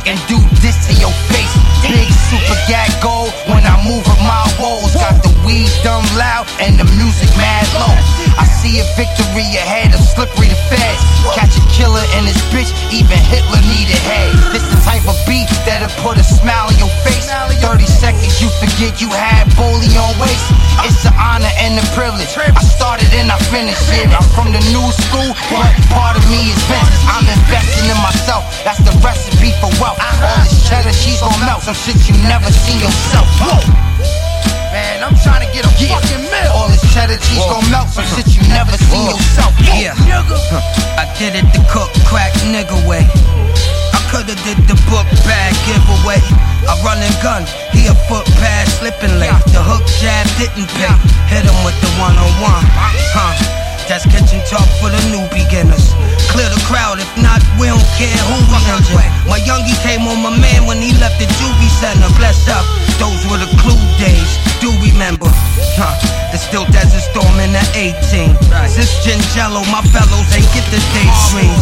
and do this to your face. Big super gag gold when I move with my woes. Got the weed dumb loud and the music mad low. I see a victory ahead of Slippery the Feds. Catch a killer in his bitch, even Hitler needed head. This the type of beat that'll put a smile on your face. 30 seconds you forget you had Boley on waist. It's an honor and a privilege. I started and I finished it. I'm from the new school, but part of me is Vince. I'm investing in myself, that's the recipe for wealth. All this cheddar, she's gon' melt some shit you never seen yourself. Whoa. Man, I'm trying to get a fucking meal. All this cheddar cheese gon' melt some shit you never seen yourself. Yeah, I did it the cook crack nigga way. I coulda did the book bag giveaway. I run and gun, he a foot past slipping late. The hook jab didn't pay, hit him with the one-on-one. That's kitchen talk for the new beginners. Clear the crowd, if not, we don't care who we injure. My youngie came on my man when he left the juvie center. Blessed up, those were the clue days, do remember. There's still Desert Storm in the 18. Sis Gingello, my fellows ain't get the daydream.